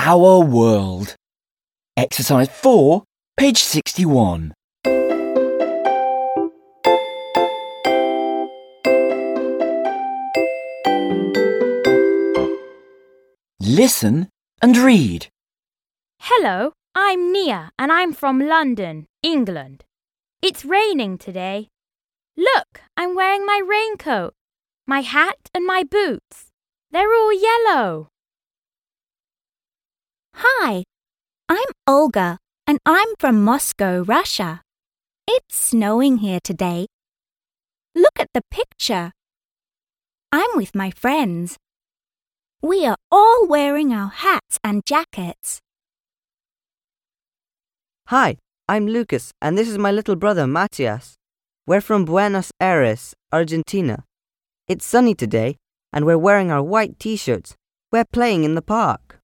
Our World. Exercise 4, page 61. Listen and read. Hello, I'm Nia and I'm from London, England. It's raining today. Look, I'm wearing my raincoat, my hat and my boots. They're all yellow. Hi, I'm Olga and I'm from Moscow, Russia. It's snowing here today. Look at the picture. I'm with my friends. We are all wearing our hats and jackets. Hi, I'm Lucas and this is my little brother Matias. We're from Buenos Aires, Argentina. It's sunny today and we're wearing our white t-shirts. We're playing in the park.